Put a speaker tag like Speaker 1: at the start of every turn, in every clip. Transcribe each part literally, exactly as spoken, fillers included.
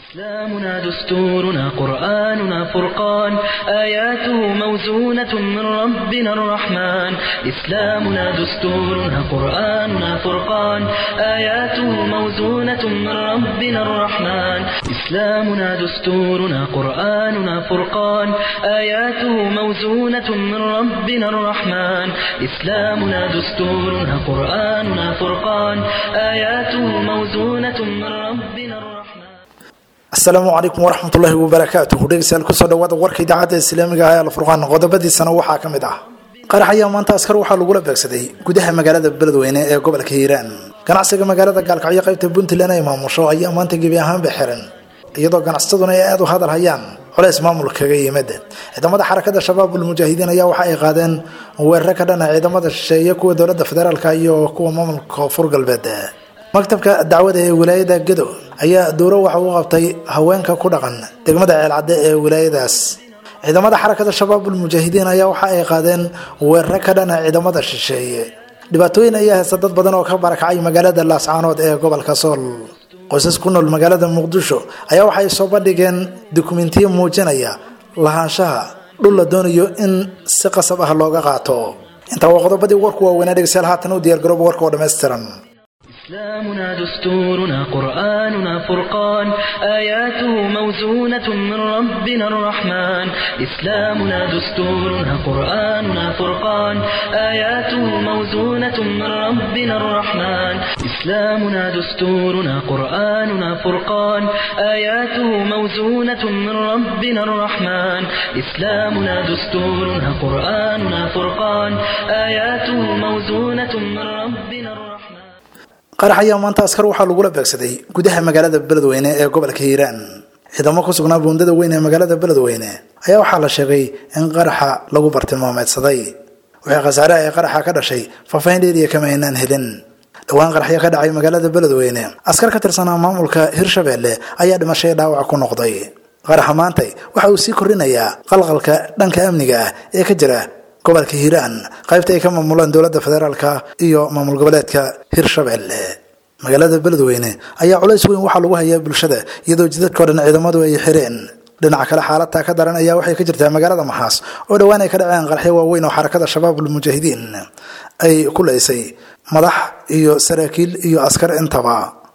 Speaker 1: إسلامنا دستورنا قرآننا فرقان آياته موزونة من ربنا الرحمن إسلامنا دستورنا قرآننا فرقان آياته موزونة من ربنا الرحمن إسلامنا دستورنا قرآننا فرقان آياته موزونة من ربنا الرحمن إسلامنا دستورنا قرآننا فرقان آياته موزونة من ربنا الرحمن
Speaker 2: السلام عليكم ورحمة الله وبركاته dhegeystayaal ku soo dhawaada warka idaacadda islaamiga ah ee Al-Furqaan qodobadiisana waxaa kamid ah qaraxaya maanta askar waxa lagu la beegsaday gudaha magaalada Beledweyne ee gobolka Hiiraan ganacsiga magaalada Gaalkacyo qaybta Puntland ay maamusho ayaa maanta gebi ahaan xiran iyadoo ganacsataduna ay aad u hadal hayaan culays maamulka yimid ciidamada xarakada shabaabul mujaahidiin ayaa waxa ay qaadeen weerar ka dhan ah ciidamada shisheeye kuwa dowladda federaalka iyo kuwa maamulka Koonfur Galbeed maktabka dacwada ee wilaayada Gedo ayaa dooro waxa uu qabtay haweenka ku dhaqan degmada Ceelcadde ee wilaayadaas ciidamada xarakada shabaabul mujaahidiin ayaa waxa ay qaadeen weerar ka dhan ah ciidamada shisheeye dhibaatooyin ayaa haysta dad badan oo ka barakacay magaalada Laascaanood ee gobolka Sool qoysas ku nool magaalada Muqdisho ayaa waxa ay soo bandhigeen dokumentiyo muujinaya lahaanshaha dhul la doonayo in si qasab ah looga qaato inta qodobadii warku waa wanaag sal haatan u diyaar garoob warka oo dhameystiran
Speaker 1: إسلامنا دستورنا قرآننا فرقان آياته موزونة من ربنا الرحمن إسلامنا دستورنا قرآننا فرقان آياته موزونة من ربنا الرحمن إسلامنا دستورنا قرآننا فرقان آياته موزونة من ربنا الرحمن إسلامنا دستورنا قرآننا فرقان آياته موزونة من ربنا الرحمن qaraxaya maanta askar waxa lagu la beegsaday gudaha magaalada Beledweyne ee gobolka Hiiraan ciidamo ku sugnaa buundada weyn ee magaalada Beledweyne ayaa waxa la sheegay in qaraxa lagu bartilmaameedsaday waxa khasaare ay qaraxa ka dhashay faafayn dheeriya kama aynaan helin dhawaan qaraxya ka dhacay magaalada Beledweyne askar ka tirsan maamulka Hirshabeelle ayaa dhimashay dhaawac ku noqday qaraxa maanta waxa uu sii korinayaa qalqalka dhanka amniga ee ka jira gobolka Hiiraan qaybta ay ka maamulaan dowladda federaalka iyo maamul goboleedka Hirshabeelle magaalada Beledweyne ayaa culays weyn waxa lagu hayaa bulshada iyadoo jidadka dhan ciidamadu ay xireen dhinaca kale xaaladda ka daran ayaa waxay ka jirtaa magaalada Maxaas oo dhawaan ay ka dhaceen qaraxyo waaweyn oo xarakada shabaabul mujaahidiin ay ku leysay madax iyo saraakiil iyo askar intaba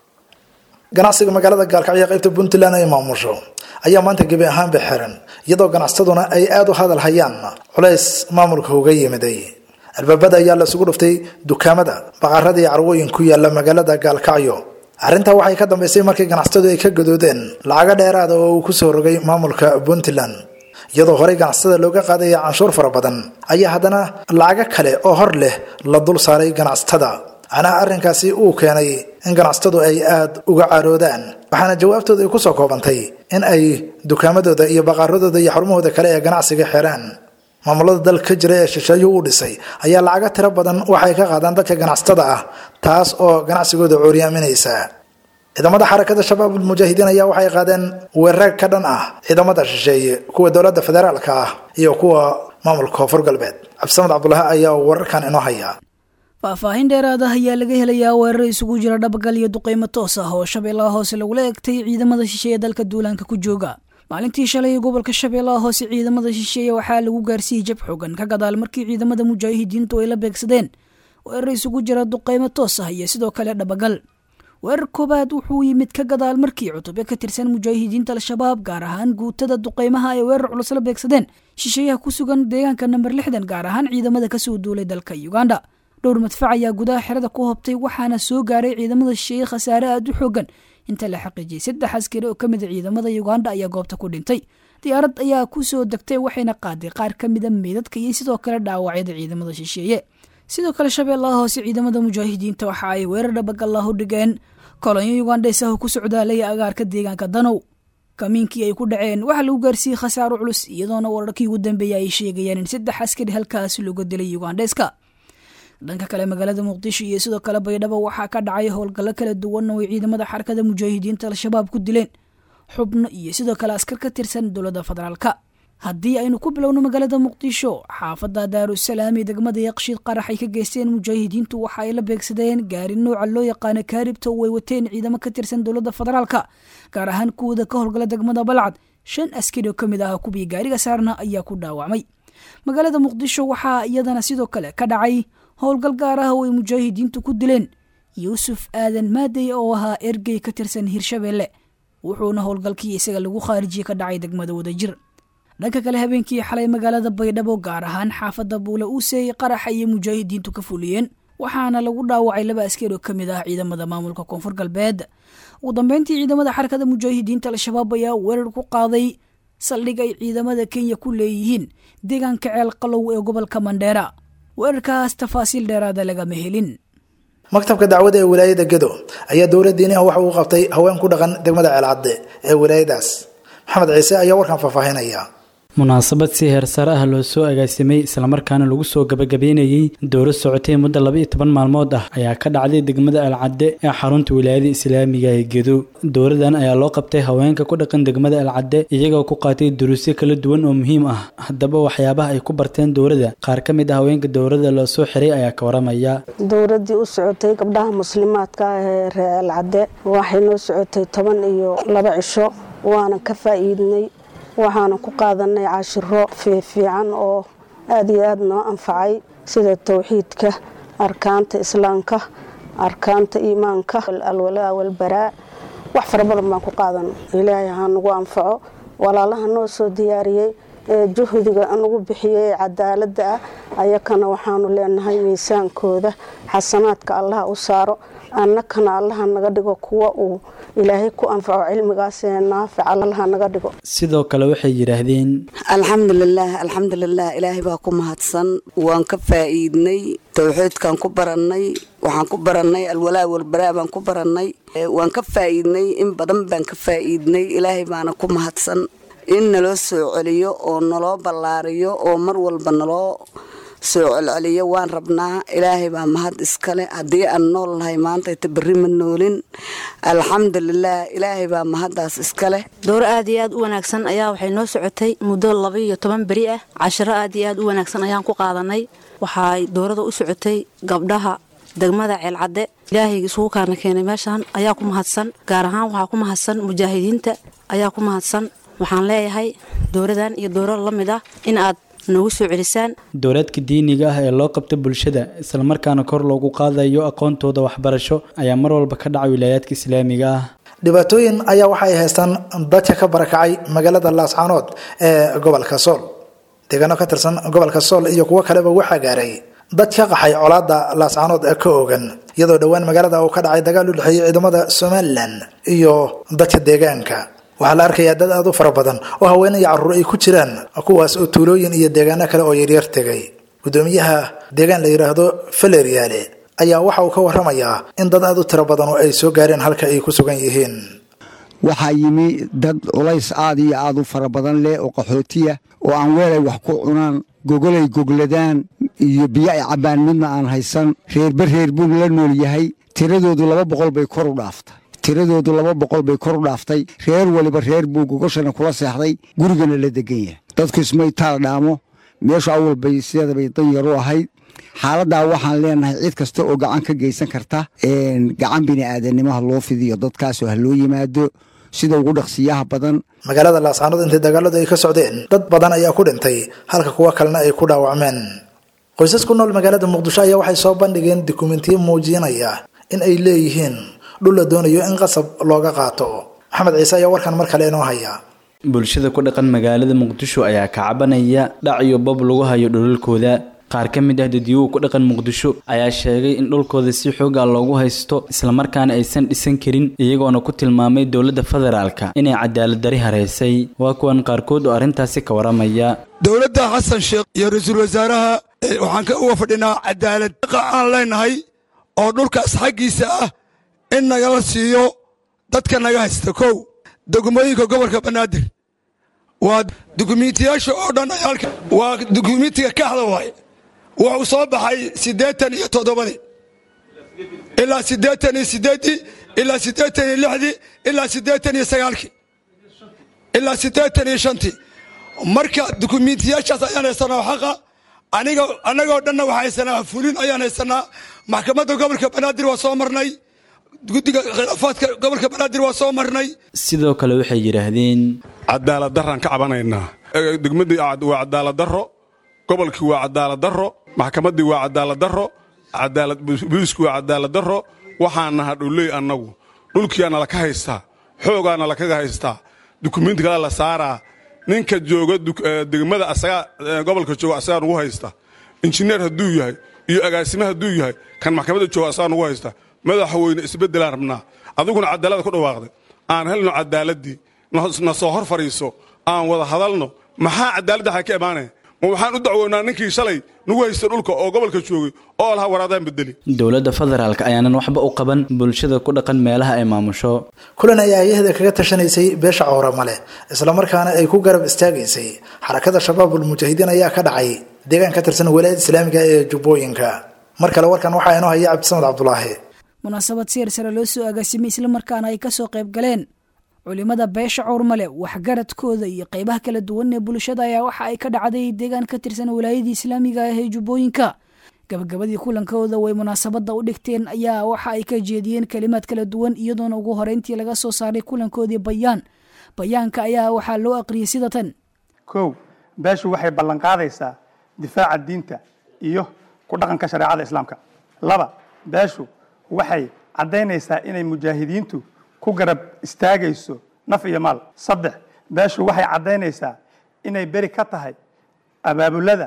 Speaker 1: ganacsiga magaalada Gaalkacyo qaybta Puntland ay maamusho ayaa maanta gebi ahaan xiran iyadoo ganacsataduna ay aad u hadal hayaan culays maamulka uga yimiday albaabada ayaa la isugu dhuftay dukaamada baqarada iyo carwooyin ku yaala magaalada Gaalkacyo arrinta waxay ka dambeysay markii ganacsatadu ay ka gadoodeen lacag dheeraad oo uu ku soo rogay maamulka Puntland iyadoo hore ganacsatada looga qaaday canshuur fara badan ayaa hadana lacag kale oo hor leh la dul saaray ganacsatada ana arrinkaasi uu keenay in ganacsatadu ay aad uga caroodaan waxaana jawaabtooda ay ku soo koobantay in ay dukaamadooda iyo baqaradooda iyo xarumahooda kale ee ganacsiga xiraan maamulada dalka jira ee shisheeye u dhisay ayaa lacag tiro badan waxay ka qaadaan dadka ganacsatada ah taas oo ganacsigooda cuuriyaaminaysa ciidamada xarakada shabaabul mujaahidiin ayaa waxay qaadeen weerar ka dhan ah ciidamada shisheeye kuwa dowladda federaalka ah iyo kuwa maamulka Koonfur Galbeed Cabdisamad Cabdullaahi ayaa wararkan inoo haya
Speaker 3: faahfaahin dheeraad ah ayaa laga helayaa weerar isugu jira dhabagal iyo duqeymo toos ah oo Shabeellaha Hoose lagula eegtay ciidamada shisheeye dalka duulaanka ku jooga maalintii shalay gobolka Shabeellaha Hoose ciidamada shisheeye waxaa lagu gaarsiiyay jab xooggan ka gadaal markii ciidamada mujaahidiintu ay la beegsadeen weerar isugu jira duqeymo toos ah iyo sidoo kale dhabagal weerar koobaad wuxuu yimid ka gadaal markii cutubyo ka tirsan mujaahidiinta al-shabaab gaar ahaan guutada duqeymaha ay weerar culus la beegsadeen shisheeyaha ku sugan deegaanka number lixdan gaar ahaan ciidamada ka soo duulay dalka Uganda dhowr madfac ayaa gudaha xirada ku hobtay waxaana soo gaaray ciidamada shisheeye khasaare aad u xooggan inta la xaqiijiyay saddex askari oo kamid ah ciidamada Uganda ayaa goobta ku dhintay diyaarad ayaa ku soo degtay waxayna qaaday qaar kamid ah meedadka iyo sidoo kale dhaawacyada ciidamada shisheeye sidoo kale Shabeellaha Hoose ciidamada mujaahidiinta waxa ay weerar dhabagal ah u dhigeen kolonyo Ugandese ah ku socdaalay agaarka deegaanka Danow kamiinkii ay ku dhaceen waxa lagu gaarsiiyay khasaaro culus iyadoona wararkii ugu dambeeyay ay sheegayaan in saddex askari halkaas lagu dilay Ugandeska dhanka kale magaalada Muqdisho iyo sidoo kale Baydhabo waxa ka dhacay howlgallo kala duwan oo ciidamada xarakada mujaahidiinta al-shabaab ku dileen xubno iyo sidoo kale askar ka tirsan dowladda federaalka haddii aynu ku bilowno magaalada muqdisho xaafadda daarusalaam ee degmada yaqshiid qarax ay ka geysteen mujaahidiintu waxa ay la beegsadeen gaari nooca loo yaqaano kaaribta oo ay wateen ciidamo ka tirsan dowladda federaalka gaar ahaan kuwada ka howlgala degmada balcad shan askari oo ka mid ah kuwii gaariga saarna ayaa ku dhaawacmay magaalada muqdisho waxaa iyadana sidoo kale ka dhacay howlgal gaar ah oo ay mujaahidiintu ku dileen yuusuf aadan maadey oo ahaa ergey ka tirsan hirshabeelle wuxuuna howlgalkii isaga lagu khaarijiyey ka dhacay degmada wadajir dhanka kale habeenkii xalay magaalada baydhabo gaar ahaan xaafadda buule uusey qarax ayay mujaahidiintu ka fuliyeen waxaana lagu dhaawacay laba askari oo ka mid ah ciidamada maamulka koonfur galbeed ugu dambeyntii ciidamada xarakada mujaahidiinta al-shabaab ayaa weerar ku qaaday saldhig ay ciidamada kenya ku leeyihiin deegaanka ceel qalow ee gobolka mandheera weerarkaas tafaasiil dheeraada lagama helin
Speaker 2: maktabka dacwada ee wilaayada gedo ayaa dowlad diini ah waxa uu qabtay haween ku dhaqan degmada ceelcadde ee wilaayadaas maxamed ciise ayaa warkan faahfaahinaya
Speaker 4: munaasabad si heersare ah loo soo agaasimay islamarkaana lagu soo gabagabeynayey dowlad socotay muddo laba iyo toban maalmood ah ayaa ka dhacday degmada alcadde ee xarunta wilaayada islaamiga ee gedo dowladan ayaa loo qabtay haweenka ku dhaqan degmada alcadde iyagoo ku qaatay duruusyo kala duwan oo muhiim ah haddaba waxyaabaha ay ku barteen dowladda qaar ka mid ah haweenka dowladda loo soo xiray ayaa ka waramaya
Speaker 5: dowladii u socotay gabdhaha muslimaadka ah ee reer alcadde waxay noo socotay toban iyo laba cisho waana ka faa'iidnay waxaana ku qaadanay cashiro fiifiican oo aad iyo aad noo anfacay sida tawxiidka arkaanta islaamka arkaanta iimaanka alwalaa walbaraa wax fara badan baan ku qaadanay ilaahay ha nagu anfaco walaalaha noo soo diyaariyey ee juhdiga anugu bixiyey cadaaladda ah ayakana waxaanu leenahay miisaankooda xasanaadka allaha u saaro annakana allaha naga dhigo kuwa uu ilaahay ku anfaco cilmigaas ee naafic allaha naga dhigo
Speaker 4: sidoo kale waxay yiraahdeen
Speaker 6: alxamdulillaah alxamdulillaah ilaahay baa ku mahadsan waan ka faa'iidnay tawxiidkan ku barannay waxaan ku barannay alwalaa walbaraa baan ku barannay waan ka faa'iidnay in badan baan ka faa'iidnay ilaahay baana ku mahadsan in naloo soo celiyo oo naloo ballaariyo oo mar walba naloo soo celceliyo waan rabnaa ilaahay baa mahad iskale haddii aan nool nahay maanta inta berri ma noolin alxamdulilaah ilaahay baa mahaddaas iskale
Speaker 7: dowro aad iyo aad u wanaagsan ayaa waxay noo socotay muddo laba iyo toban beri ah cashiro aad iyo aad u wanaagsan ayaan ku qaadanay waxay dowrada u socotay gabdhaha degmada ceelcadde ilaahay isugu kaarna keenay meeshaan ayaa ku mahadsan gaar ahaan waxaa ku mahadsan mujaahidiinta ayaa ku mahadsan waxaan leeyahay dowradan iyo dowro la mid ah in aad nagu soo celisaan
Speaker 4: dowladka diiniga ah ee loo qabta bulshada isla markaana kor loogu qaadayo aqoontooda waxbarasho ayaa mar walba ka dhacay wilaayadka islaamiga ah
Speaker 2: dhibaatooyin ayaa waxa ay haystaan dadka ka barakacay magaalada laascaanood ee gobolka sool deegaano ka tirsan gobolka sool iyo kuwo kaleba waxaa gaaray dad ka qaxay colaada laascaanood ee ka ogan iyadoo dhowaan magaalada uu ka dhacay dagaal u dhexeeyay ciidamada Somaliland iyo dadka deegaanka waxaa la arkayaa dad aad u fara badan oo haween iyo carruur ay ku jiraan kuwaas oo tuulooyin iyo deegaano kale oo yaryar tegay gudoomiyaha deegaan la yiraahdo Faleeriyaale ayaa waxa uu ka waramayaa in dad aad u tiro badan oo ay soo gaareen halka ay ku sugan yihiin
Speaker 8: waxaa yimi dad culays aad iyo aad u fara badan leh oo qaxootiya oo aan weelay wax ku cunaan gogolay gogladaan iyo biyo ay cabaan midna aan haysan reerba reer buu la nool yahay tiradoodu laba boqol bay kor u dhaaftay tiradoodu laba boqol bay kor u dhaaftay reer waliba reer buu gogoshana kula seexday gurigana la degan yahay dadku ismay taal dhaamo meesha awal bay sideeda bay dan yar u ahayd xaaladdaa waxaan leenahay cid kasta oo gacan ka geysan karta gacan bini'aadanimaha loo fidiyo dadkaasoo ha loo yimaado sida ugu dhaqsiyaha badan
Speaker 2: magaalada laascaanood intii dagaaladu ay ka socdeen dad badan ayaa ku dhintay halka kuwa kalena ay ku dhaawacmeen qoysas ku nool magaalada muqdisho ayaa waxay soo bandhigeen dukumentiyo muujinaya in ay leeyihiin dhul la doonayo in qasab looga qaato maxamed ciise ayaa warkan mar kale inoo haya
Speaker 4: bulshada ku dhaqan magaalada muqdisho ayaa ka cabanaya dhac iyo bob lagu hayo dhulalkooda qaar ka mid ah dadweynaha ku dhaqan muqdisho ayaa sheegay in dhulkooda si xoog ah loogu haysto isla markaana aysan dhisan karin iyagoona ku tilmaamay dowladda federaalka inay cadaalad dari hareysay waa kuwan qaarkood oo arrintaasi ka waramaya
Speaker 9: dowladda xasan sheekh iyo ra'iisul wasaaraha waxaan ka uga fadhinaa cadaalad aan leenahay oo dhulkaas xaqiisa ah in nagala siiyo dadka naga haysta kow degmooyinka gobolka banaadir waa dukumiintiyaasha oo dhan ayaalka waa dukumiintiga kaxda waaye wuxuu soo baxay siddeetan iyo toddobadii ilaa siddeetan iyo siddeedii ilaa siddeetan iyo lixdii ilaa siddeetan iyo sagaalkii ilaa siddeetan iyo shantii marka dukumiintiyaashaas ayaan haysanaa xaqa aniga anagoo dhanna waxaa haysanaa fulin ayaan haysanaa maxkamadda gobolka banaadir waa soo marnay guddiga khilaafaadka gobolka banaadir waa soo marnay
Speaker 4: sidoo kale waxay yidhaahdeen
Speaker 10: cadaalad darraan ka cabanaynaa degmadii waa cadaalad darro gobolkii waa cadaalad darro maxkamaddii waa cadaalad darro cadaalad booliisku waa cadaalad darro waxaan naha dhuley annagu dhulkiyaana laka haystaa xoogaana lakaga haystaa dukumiinti kale la saaraa ninka jooga degmada asaga gobolka jooga asagaa nugu haysta injineer hadduu yahay iyo agaasime hadduu yahay kan maxkamadda jooga asagaa nugu haysta madaxweyne isbeddelaan rabnaa adiguna cadaalada ku dhawaaqday aan helno cadaaladii na soo hor fadhiiso aan wada hadalno maxaa cadaaladda xaa ka imaanaya ma waxaan u dacwoonaa ninkii shalay nugu haysta dhulka oo gobolka joogay oo laha waraadaan bedeli
Speaker 4: dowladda federaalka ayaanan waxba u qaban bulshada ku dhaqan meelaha ay maamusho
Speaker 2: kulan ayaa ayahda kaga tashanaysay beesha cawramale islamarkaana ay ku garab istaagaysay xarakada shabaabul mujaahidiin ayaa ka dhacay deegaan ka tirsan walaayada islaamiga ee jubbooyinka mar kale warkan waxaa inoo haya cabdisamad cabdulaahi
Speaker 3: munaasabad siyar sare loo soo agaasimay islamarkaana ay kasoo qayb galeen culimada beesha cawrmale waxgaradkooda iyo qaybaha kala duwan ee bulshada ayaa waxa ay ka dhacday deegaan ka tirsan walaayadii islaamiga ah ee jubbooyinka gabagabadii kulankooda way munaasabada u dhigteen ayaa waxa ay ka jeediyeen kalimaad kala duwan iyadoona ugu horeyntii laga soo saaray kulankoodii bayaan bayaanka ayaa waxaa loo aqriyay sida tan
Speaker 11: kow beeshu waxay ballan qaadaysaa difaaca diinta iyo ku dhaqanka shareecada islaamka laba beeshu waxay caddaynaysaa inay mujaahidiintu ku garab istaagayso naf iyo maal saddex beeshu waxay caddaynaysaa inay beri ka tahay abaabulada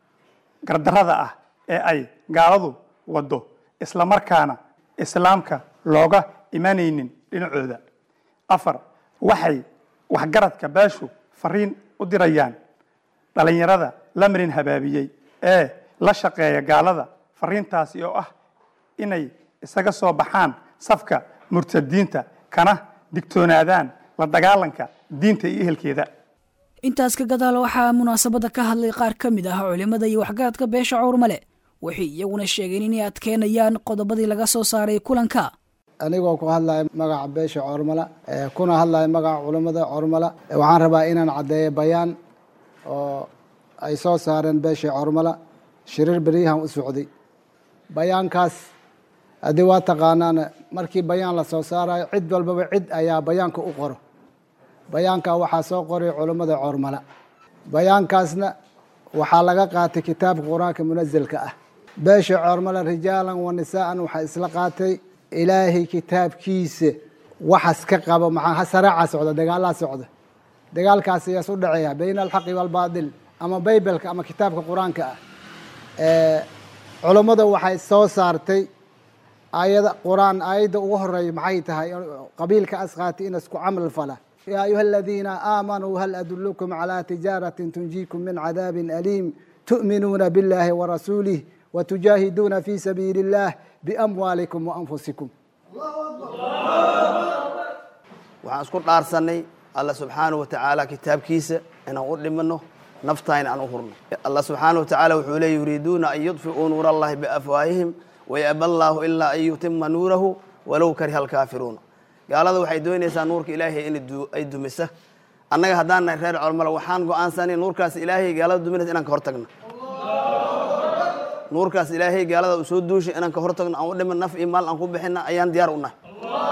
Speaker 11: gardarrada ah ee ay gaaladu waddo islamarkaana islaamka looga imanaynin dhinacooda afar waxay waxgaradka beeshu fariin u dirayaan dhallinyarada la marin habaabiyey ee la shaqeeya gaalada fariintaasi oo ah inay isaga soo baxaan safka murtadiinta kana digtoonaadaan la dagaalanka diinta iyo ehelkeeda
Speaker 3: intaas ka gadaal waxaa munaasabada ka hadlay qaar ka mid ah culimada iyo waxgaradka beesha cawrmale waxay iyaguna sheegeen inay adkeynayaan qodobadii laga soo saaray kulanka
Speaker 12: anigoo ku hadlaya magaca beesha cawrmale kuna hadlaya magaca culimada cawrmale waxaan rabaa inaan caddeeyo bayaan oo ay soo saareen beesha cawrmale shirir beryahan u socday bayaankaas haddii waa taqaanaan markii bayaan la soo saarayo cid walbaba cid ayaa bayaanka u qoro bayaanka waxaa soo qoray culammada cawrmale bayaankaasna waxaa laga qaatay kitaabka qur-aanka munazalka ah beesha cawrmale rijaalan wa nisaa'an waxaa isla qaatay ilaahay kitaabkiisa waxas ka qabo maxaa hasaraaca socda dagaalaa socda dagaalkaas ayaa u dhaceeya bayna alxaqi waalbaadil ama baybalka ama kitaabka qur-aanka ah culammada waxay soo saartay aayada quraan aayadda ugu horeeya maxay tahay qabiilka asqaati in isku camal fala yaa ayuha aladiina aamanuu hal adullukum calaa tijaaratin tunjiikum min cadaabin aliim tu'minuuna biاllaahi warasuulih watujaahiduuna fii sabiili اllah biamwaalikum waanfusikum
Speaker 13: waxaan isku dhaarsanay alla subxaanahu watacaala kitaabkiisa inaan u dhimano naftayna aan u hurno alla subxaanahu watacaala wuxuu leey yuriiduuna an yudfi'uu nuura allahi biafwaahihim wayaba allaahu ilaa an yutima nuurahu walow kariha alkaafiruuna gaalada waxay doonaysaa nuurka ilaahay in ay dumisa annaga haddaan nahay reer cawrmale waxaan go'aansanay nuurkaas ilaahay gaalada duminaysa inaan ka hortagno nuurkaas ilaahay gaalada u soo duushay inaan ka hortagno aan u dhiman naf iyo maal aan ku bixina ayaan diyaar u nahay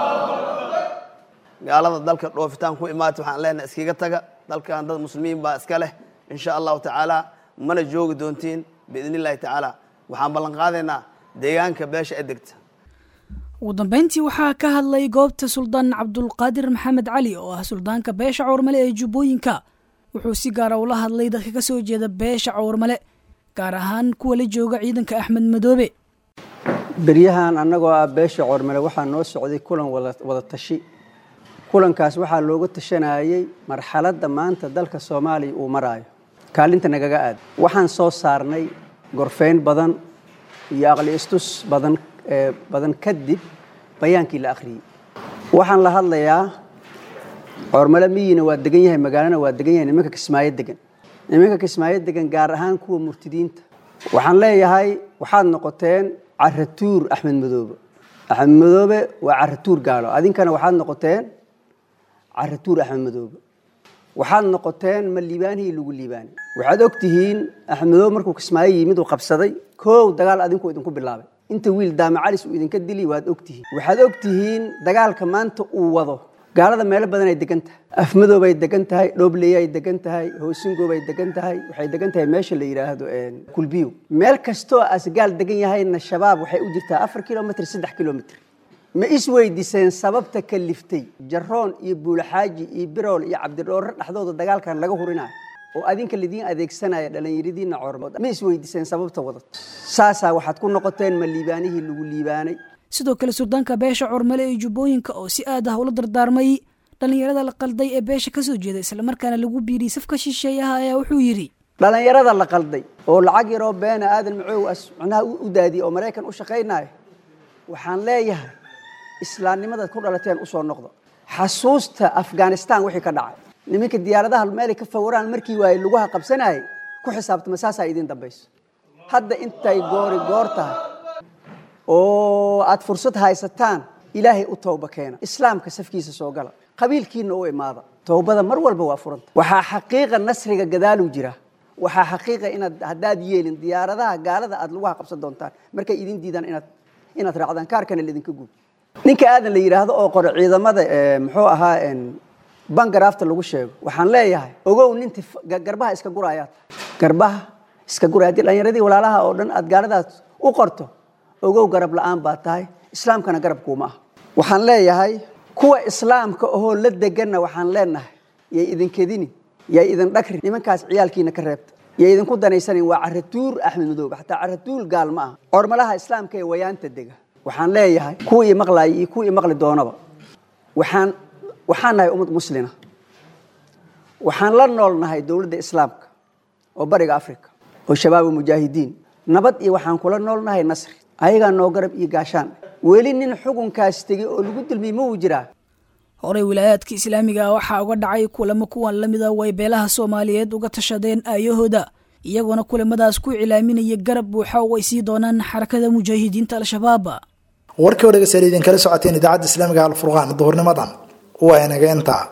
Speaker 13: gaalada dalka dhoofitaan ku imaata waxaan leenahay iskaga taga dalkan dad muslimiin baa iska leh insha allahu tacaala mana joogi doontiin biidn illahi tacaala waxaan ballan qaadaynaa deegaanka beesha ee degta
Speaker 3: ugu dambeyntii waxaa ka hadlay goobta suldaan cabdulqaadir maxamed cali oo ah suldaanka beesha cawrmale ee jubbooyinka wuxuu si gaara ula hadlay dadka ka soo jeeda beesha cawrmale gaar ahaan kuwa la jooga ciidanka axmed madoobe
Speaker 14: beryahan annagoo ah beesha cawrmale waxaa noo socday kulan wada tashi kulankaas waxaa looga tashanayay marxaladda maanta dalka soomaaliya uu maraayo kaalinta nagaga aad waxaan soo saarnay gorfayn badan iyo aqli istus badan badan kadib bayaankii la akhriyey waxaan la hadlayaa cawrmale miyina waa degan yahay magaalana waa degan yahay nimanka kismaayo degan nimanka kismaayo degan gaar ahaan kuwa murtidiinta waxaan leeyahay waxaad noqoteen caratuur axmed madoobe axmed madoobe waa caratuur gaalo adinkana waxaad noqoteen caratuur axmed madoobe waxaad noqoteen ma liibaanihii lagu liibaanay waxaad ogtihiin axmedow markuu kismaayo yimid uu qabsaday koow dagaal adinku idinku bilaabay inta wiil daamacalis uu idinka dili waad ogtihiin waxaad ogtihiin dagaalka maanta uu wado gaalada meelo badan ay degan tahay afmadow bay degan tahay dhoobley ay degan tahay hoosingo bay degan tahay waxay degan tahay meesha la yiraahdo een kulbiyo meel kasto asgaal degan yahayna shabaab waxay u jirtaa afar kiiloomitir saddex kiiloomitir ma isweydiiseen sababta ka liftay jaroon iyo buulaxaaji iyo birool iyo cabdidhoor dhaxdooda dagaalkan laga hurinayo oo adinka lidin adeegsanaya dhalinyaradiina coormada ma isweydiiseen sababta wadad saasa waxaad ku noqoteen ma liibaanihii lagu liibaanay
Speaker 3: sidoo kale suldaanka beesha Cormale ee Jubbooyinka oo si aad ah ula dardaarmay dhalinyarada la qalday ee beesha ka soo jeeday isla markaana lagu biiriyay safka shisheeyaha ayaa wuxuu yiri
Speaker 14: dhalinyarada la qalday oo lacag yar oo been aadan macow asnaha u daadiyay oo Mareykan u shaqeynaayo waxaan leeyahay islaamnimada ku dhalateen u soo noqdo xasuusta Afghanistan wixii ka dhacay nimanka diyaaradaha meel ka fawraan markii way lugaha qabsanay ku xisaabtama saasa idin dambayso hadda intay goori goortahay oo aad fursad haysataan ilaahay u tooba keena islaamka safkiisa soo gala qabiilkiina u imaada toobada mar walba waa furanta waxa xaqiiqa nasriga gadaalu jira waxa xaqiiqa inaad hadaad yeelin diyaaradaha gaalada aad lugaha qabsan doontaan markay idin diidaan inaad inaad raacdaan kaarkana idinka guud ninka aadan la yiraahdo oo qor ciidamada muxuu ahaa in bangarafta lagu sheego waxaan leeyahay ogow ninta garbaha iska guraayad garbaha iska guraayad dhalinyaradii walaalaha oo dhan aad gaaladaas u qorto ogow garab la'aan baa tahay islaamkana garab kuma ah waxaan leeyahay kuwa islaamka oo la deganna waxaan leenahay yay idin kedini yay idin dhakri nimankaas ciyaalkiina ka reebta yay idin ku danaysanin waa caratuur axmed madow xataa caratuul gaal ma ah ormalaha islaamka ee wayaanta dega waxaan leeyahay kuwii maqlay iyo kuwii maqli doonaba waxaan waxaan nahay ummad muslima waxaan la noolnahay dawladda islaamka oo bariga afrika oo shabaab mujaahidiin nabad iyo waxaan kula noolnahay nasri ayaga noo garab iyo gaashaan weli nin xukunkaas tagay oo lagu dilmay ma jiraa
Speaker 3: horey wilaayadka islaamiga waxa uga dhacay kulamo kuwan lamida way beelaha Soomaaliyeed uga tashadeen ayahooda iyaguna kulamadaas ku cilaaminaya garab buuxa oo ay sii doonaan xarakada mujaahidiinta al-shabaab
Speaker 2: warkii wadaga saliidin kala socoteen idaacada islaamiga al-furqaan duhurnimadan waa inaga inta